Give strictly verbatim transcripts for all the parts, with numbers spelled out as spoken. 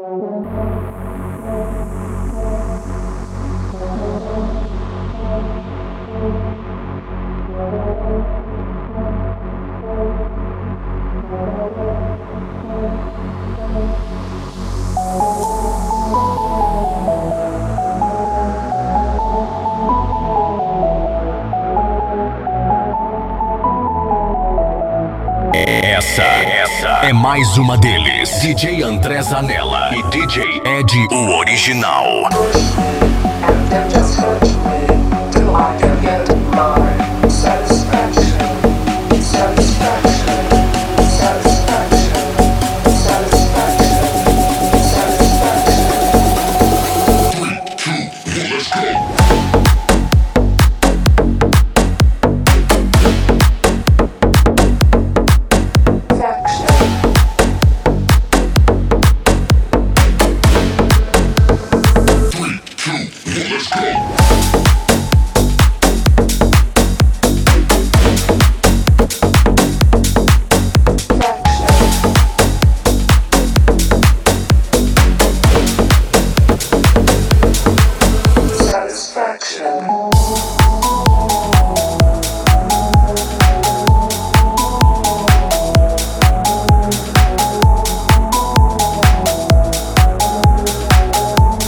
Essa, essa é mais uma deles. D J André Zanella e D J Ed, o original.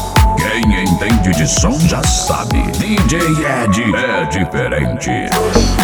Quem entende de som já sabe, D J Ed é diferente.